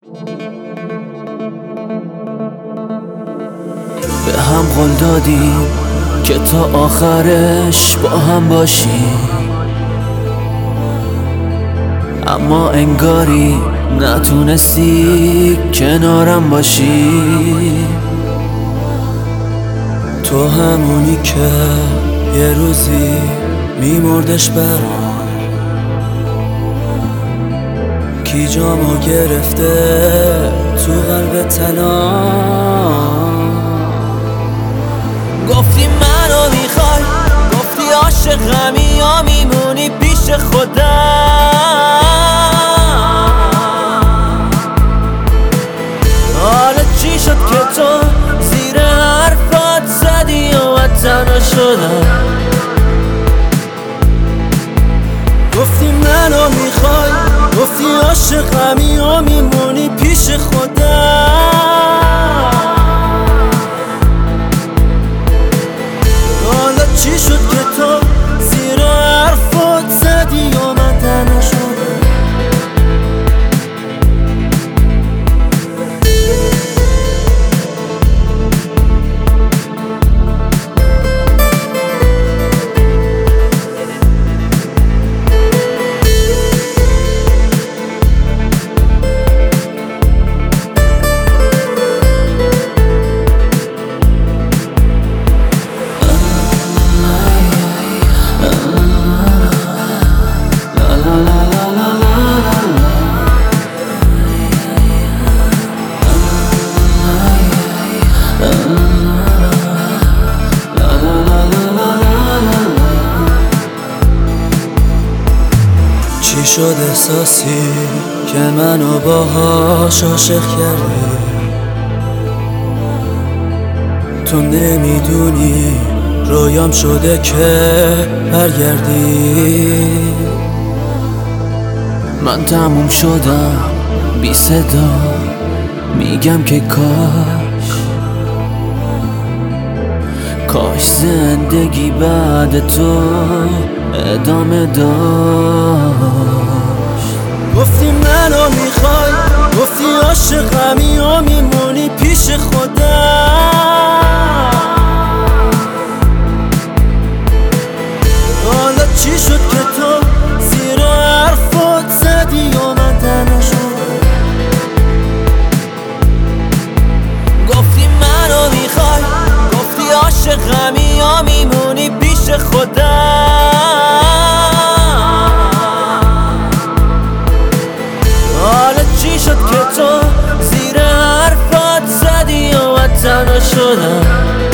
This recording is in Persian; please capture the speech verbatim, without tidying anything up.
به هم قول دادیم که تا آخرش با هم باشیم، اما انگاری نتونستی کنارم باشی. تو همونی که یه روزی میمردش برام، کی جامو گرفته تو قلب تنام. گفتی منو میخوای، گفتی عاشقمی یا میمونی پیش خودم. حالا چی شد که تو زیر حرفات زدی و من تنها شدم؟ گفتی منو میخوای، گفتی عاشقمی و میمونی پیش خودم. حالا چی شد که تو زیر حرفات زدی و من تنها شدم؟ چی شد احساسی که منو باهاش عاشق کردی؟ تو نمیدونی رویام شده که برگردی. من تموم شدم بی صدا، میگم که کاش کاش زندگی بعد تو ادامه داشت. گفتی منو میخوای، گفتی عاشقمی و میمونی پیش خودم. حالا چی شد که تو زیر حرفات زدی و من تنها شدم؟ گفتی منو میخوای، گفتی عاشقمی یا میمونی پیش خودم. حالا چی شد که تو زیر حرفات زدی و من تنها شدم؟